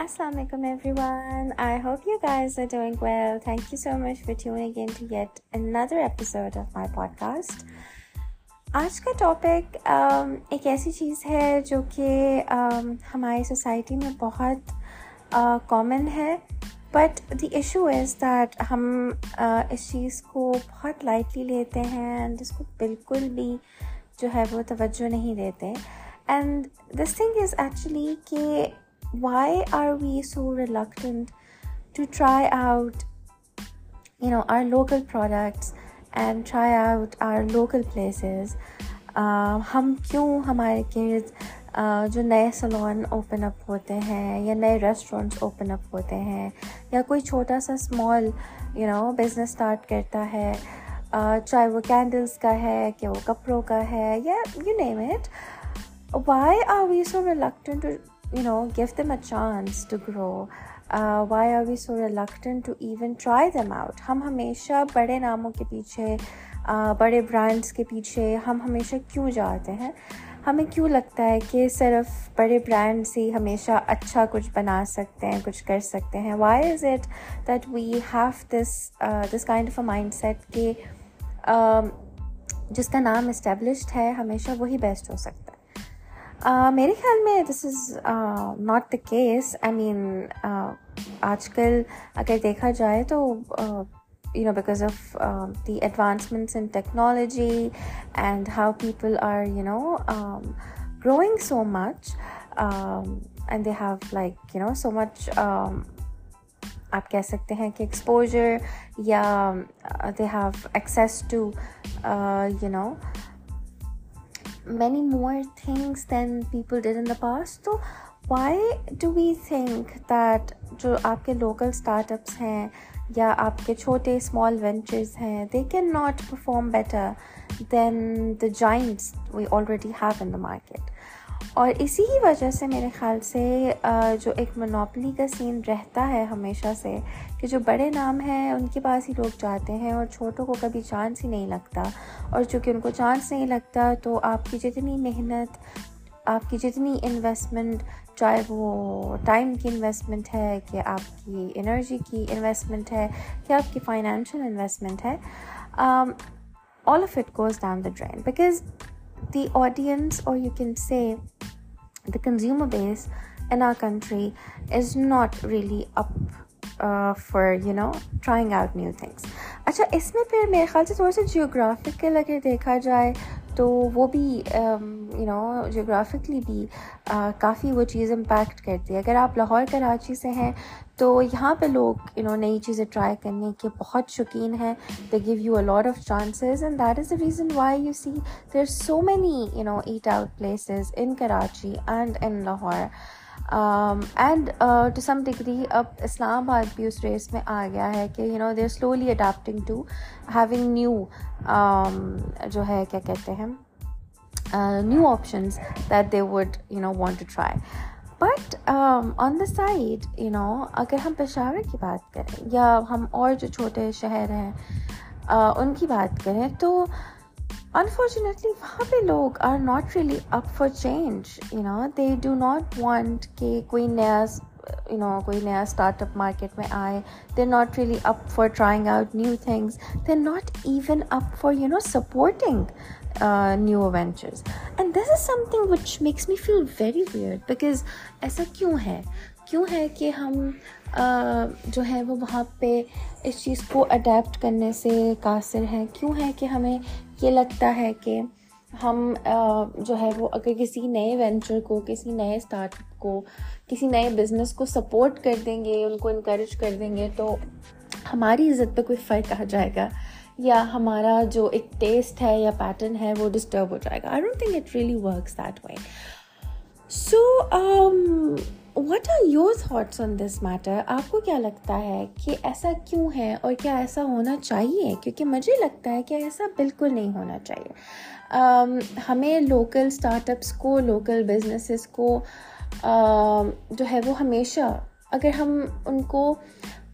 Assalamualaikum everyone. I hope you guys are doing well. Thank you so much for tuning in to yet another episode of my podcast. आज का topic एक ऐसी चीज़ है जो कि हमारी सोसाइटी में बहुत कॉमन है, but the issue is that हम इस चीज़ को बहुत लाइटली लेते हैं एंड इसको बिल्कुल भी जो है वो तवज्जो नहीं देते. And this thing is actually कि why are we so reluctant to try out our local products and try out our local places. हम क्यों हमारे किड्स जो नए सलोन ओपन अप होते हैं या नए रेस्टोरेंट्स ओपन अप होते हैं या कोई छोटा सा स्मॉल बिजनेस स्टार्ट करता है, चाहे वो कैंडल्स का है कि वो कपड़ों का है या you name it, why are we so reluctant to give them a chance to grow? Why are we so reluctant to even try them out? हम हमेशा बड़े नामों के पीछे, बड़े ब्रांड्स के पीछे हम हमेशा क्यों जाते हैं? हमें क्यों लगता है कि सिर्फ बड़े ब्रांड्स ही हमेशा अच्छा कुछ बना सकते हैं, कुछ कर सकते हैं? Why is it that we have this kind of a mindset कि जिसका नाम established है हमेशा वही बेस्ट हो सकता है? मेरे ख्याल में this is not the case. I mean आजकल अगर देखा जाए तो because of the advancements in technology and how people are growing so much, and they have so much आप कह सकते हैं कि exposure या they have access to many more things than people did in the past. So why do we think that जो आपके local startups हैं या आपके छोटे small ventures हैं, they cannot perform better than the giants we already have in the market? और इसी ही वजह से मेरे ख्याल से जो एक मोनोपोली का सीन रहता है हमेशा से कि जो बड़े नाम हैं उनके पास ही लोग जाते हैं और छोटों को कभी चांस ही नहीं लगता. और चूँकि उनको चांस नहीं लगता तो आपकी जितनी मेहनत, आपकी जितनी इन्वेस्टमेंट, चाहे वो टाइम की इन्वेस्टमेंट है कि आपकी एनर्जी की इन्वेस्टमेंट है कि आपकी फाइनेंशियल इन्वेस्टमेंट है, all of it goes down the drain because the audience, or you can say the consumer base in our country, is not really up for trying out new things. अच्छा, इसमें फिर मेरे ख्याल से थोड़ा सा geographical अगर देखा जाए तो वो भी जियोग्राफिकली भी काफ़ी वो चीज़ इम्पैक्ट करती है. अगर आप लाहौर कराची से हैं तो यहाँ पे लोग नई चीज़ें ट्राई करने के बहुत शौकीन हैं. They give you a lot of chances and that is the reason why you see there are so many eat out places in Karachi and in Lahore. And to some degree अब इस्लामाबाद भी उस रेस में आ गया है कि they are slowly adapting to having new जो है क्या कहते हैं new options that they would want to try. But on the side अगर हम पेशावर की बात करें या हम और जो छोटे शहर हैं उनकी बात करें तो unfortunately वहाँ पे लोग are not really up for change. They do not want कि कोई नया startup market में आए. They're not really up for trying out new things. They're not even up for supporting new ventures. And this is something which makes me feel very weird because ऐसा क्यों है कि हम जो है वो वहाँ पे इस चीज़ को अडेप्ट करने से कासिर हैं? क्यों है कि हमें ये लगता है कि हम जो है वो अगर किसी नए वेंचर को, किसी नए स्टार्टअप को, किसी नए बिज़नेस को सपोर्ट कर देंगे, उनको इनकरेज कर देंगे तो हमारी इज़्ज़त पे कोई फ़र्क आ जाएगा या हमारा जो एक टेस्ट है या पैटर्न है वो डिस्टर्ब हो जाएगा. I don't think it really works that way. So what are your thoughts on this matter? आपको क्या लगता है कि ऐसा क्यों है और क्या ऐसा होना चाहिए? क्योंकि मुझे लगता है कि ऐसा बिल्कुल नहीं होना चाहिए. हमें लोकल स्टार्टअप्स को, लोकल बिजनेसेस को जो है वो हमेशा, अगर हम उनको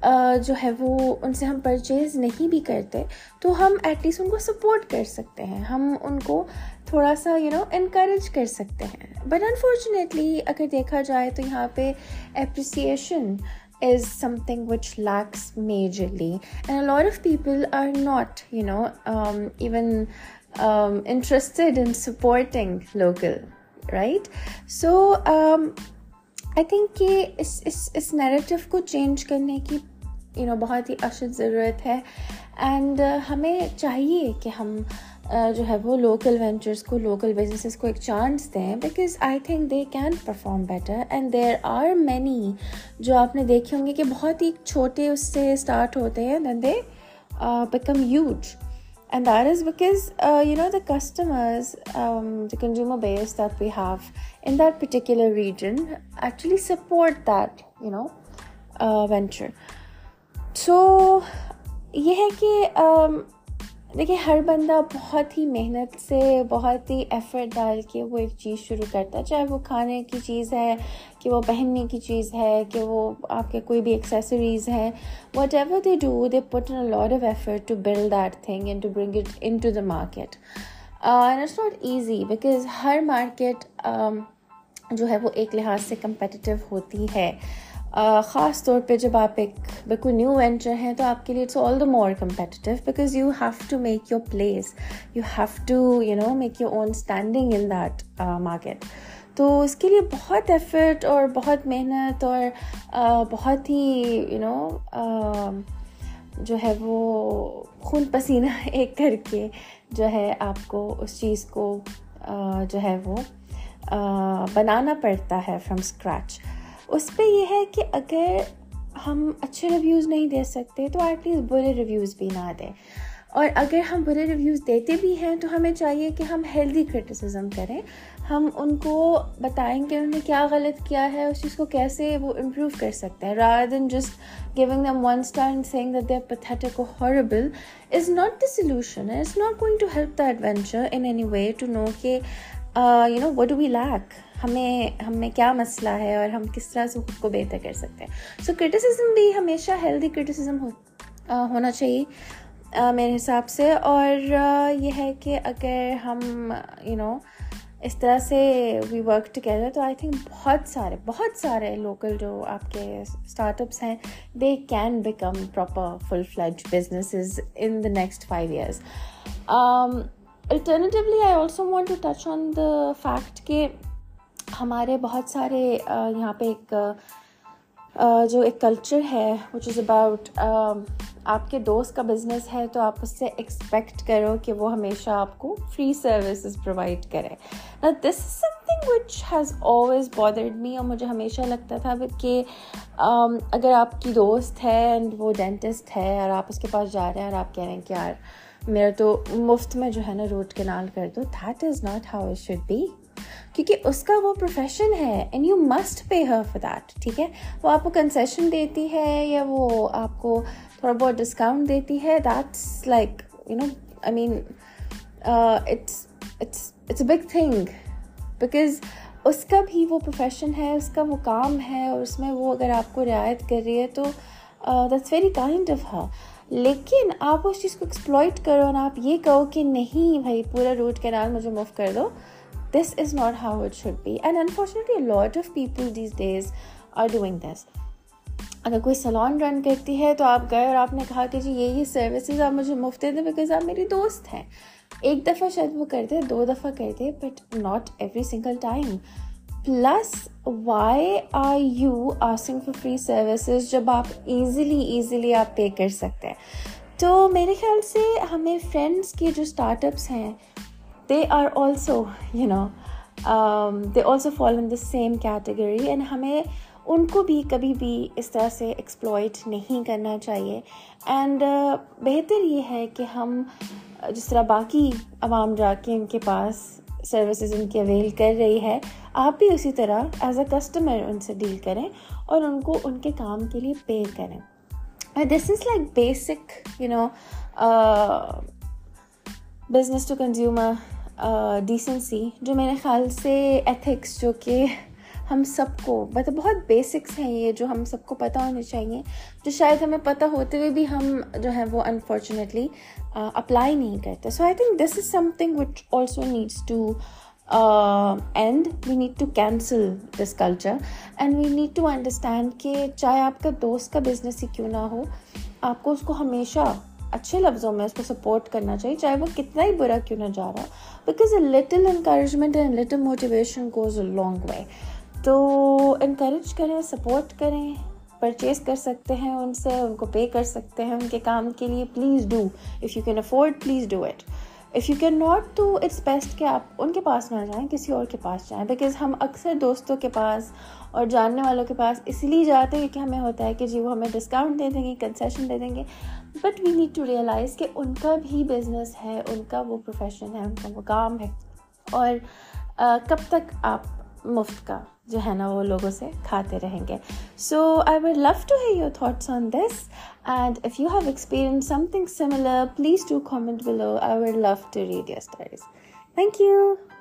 जो है वो उनसे हम परचेज़ नहीं भी करते तो हम एटलीस्ट उनको सपोर्ट कर सकते हैं, हम उनको थोड़ा सा इनकरेज कर सकते हैं. बट अनफॉर्चुनेटली अगर देखा जाए तो यहाँ पे appreciation is something which lacks majorly, and a lot of people are not even interested in supporting local, right? So I think कि इस narrative को change करने की बहुत ही अशद ज़रूरत है. एंड हमें चाहिए कि हम जो है वो लोकल वेंचर्स को, लोकल बिजनेसेस को एक चांस दें, because I think they can perform better. And there are many जो आपने देखे होंगे कि बहुत ही छोटे उससे स्टार्ट होते हैं, then they become huge. And that is because the customers, the consumer base that we have in that particular region actually support that venture. So ये है कि देखिए हर बंदा बहुत ही मेहनत से, बहुत ही एफर्ट डाल के वो एक चीज़ शुरू करता है, चाहे वो खाने की चीज़ है, कि वो पहनने की चीज़ है, कि वो आपके कोई भी एक्सेसरीज़ हैं. whatever they do, they put in a lot of effort to build that thing and to bring it into the market. And it's not easy because her market जो है वो एक लिहाज से competitive होती है. ख़ास तौर पे जब आप एक बिल्कुल न्यू वेंचर हैं तो आपके लिए it's all the more competitive, because you have to make your place, you have to make your own standing in that market. तो उसके लिए बहुत एफर्ट और बहुत मेहनत और बहुत ही जो है वो खून पसीना एक करके जो है आपको उस चीज़ को जो है वो बनाना पड़ता है फ्रॉम स्क्रैच. उस पे ये है कि अगर हम अच्छे रिव्यूज़ नहीं दे सकते तो एटलीस्ट बुरे रिव्यूज़ भी ना दें. और अगर हम बुरे रिव्यूज़ देते भी हैं तो हमें चाहिए कि हम हेल्दी क्रिटिसिज्म करें, हम उनको बताएंगे उन्होंने क्या गलत किया है, उस चीज़ को कैसे वो इम्प्रूव कर सकते हैं, rather than just giving them 1 star and saying that they're pathetic or horrible is not the solution, and it's not going to help the adventure in any way to know कि what do we lack, हमें क्या मसला है और हम किस तरह से खुद को बेहतर कर सकते हैं. सो क्रिटिसिज्म भी हमेशा हेल्दी क्रिटिसिज्म होना चाहिए मेरे हिसाब से. और ये है कि अगर हम इस तरह से वी वर्क टुगेदर तो आई थिंक बहुत सारे लोकल जो आपके स्टार्टअप्स हैं they can become proper full fledged businesses in the next 5 years. Alternatively, I also want to touch on the fact कि हमारे बहुत सारे यहाँ पे जो एक कल्चर है which is about आपके दोस्त का बिज़नेस है तो आप उससे एक्सपेक्ट करो कि वो हमेशा आपको फ्री सर्विसेज प्रोवाइड करे. Now this is something which has always bothered me, और मुझे हमेशा लगता था कि अगर आपकी दोस्त है एंड वो डेंटिस्ट है और आप उसके पास जा रहे हैं और आप कह रहे हैं कि यार मेरा तो मुफ्त में जो है ना रूट कैनाल कर दो, that is not how it should be, क्योंकि उसका वो प्रोफेशन है and you must pay her for that. ठीक है, वो आपको कंसेशन देती है या वो आपको थोड़ा बहुत डिस्काउंट देती है, that's like I mean it's a big thing, because उसका भी वो प्रोफेशन है, उसका वो काम है, और उसमें वो अगर आपको रियायत कर रही है तो that's very kind of her. लेकिन आप उस चीज़ को एक्सप्लॉइट करो और आप ये कहो कि नहीं भाई पूरा रूट कैनाल मुझे मुफ्त कर दो, this is not how it should be. And unfortunately a lot of people these days are doing this. अगर कोई सैलून रन करती है तो आप गए और आपने कहा कि जी ये सर्विसेज आप मुझे मुफ्त दे दें बिकॉज आप मेरी दोस्त हैं. एक दफ़ा शायद वो करते, 2 दफ़ा करते, but not every single time. Plus why are you asking for free services जब आप ईज़िली आप पे कर सकते हैं. तो मेरे ख्याल से हमें फ्रेंड्स के जो स्टार्टअप्स हैं they are also they also fall in the same category, and हमें उनको भी कभी भी इस तरह से एक्सप्लॉइट नहीं करना चाहिए. एंड बेहतर ये है कि हम जिस तरह बाकी आवाम जाके उनके पास सर्विसेज उनकी अवेल कर रही है, आप भी उसी तरह एज अ कस्टमर उनसे डील करें और उनको उनके काम के लिए पे करें. This is like basic business to consumer decency, जो मेरे ख्याल से एथिक्स जो कि हम सबको मतलब बहुत बेसिक्स हैं ये जो हम सबको पता होने चाहिए, जो शायद हमें पता होते हुए भी हम जो है वो अनफॉर्चुनेटली अप्लाई नहीं करते. So I think this is something which also needs to end. We need to cancel this culture and we need to understand कि चाहे आपका दोस्त का बिजनेस ही क्यों ना हो, आपको उसको हमेशा अच्छे लफ्ज़ों में उसको सपोर्ट करना चाहिए, चाहे वो कितना ही बुरा क्यों ना जा रहा, because a little encouragement and little motivation goes a long way. तो encourage करें, सपोर्ट करें, परचेज कर सकते हैं उनसे, उनको पे कर सकते हैं उनके काम के लिए. Please do, if you can afford please do it. If you can not तो इट्स बेस्ट कि आप उनके पास ना जाएं, किसी और के पास जाएं. बिकॉज हम अक्सर दोस्तों के पास और जानने वालों के पास इसलिए जाते हैं कि हमें होता है कि जी वो हमें डिस्काउंट दे देंगे, कंसेशन दे देंगे. But we need to realise कि उनका भी बिजनेस है, उनका वो प्रोफेशन है, उनका वो काम है, और कब तक आप मुफ्त का जो है ना वो लोगों से खाते रहेंगे. So I would love to hear your thoughts on this, and if you have experience something similar please do comment below. I would love to read your stories. Thank you.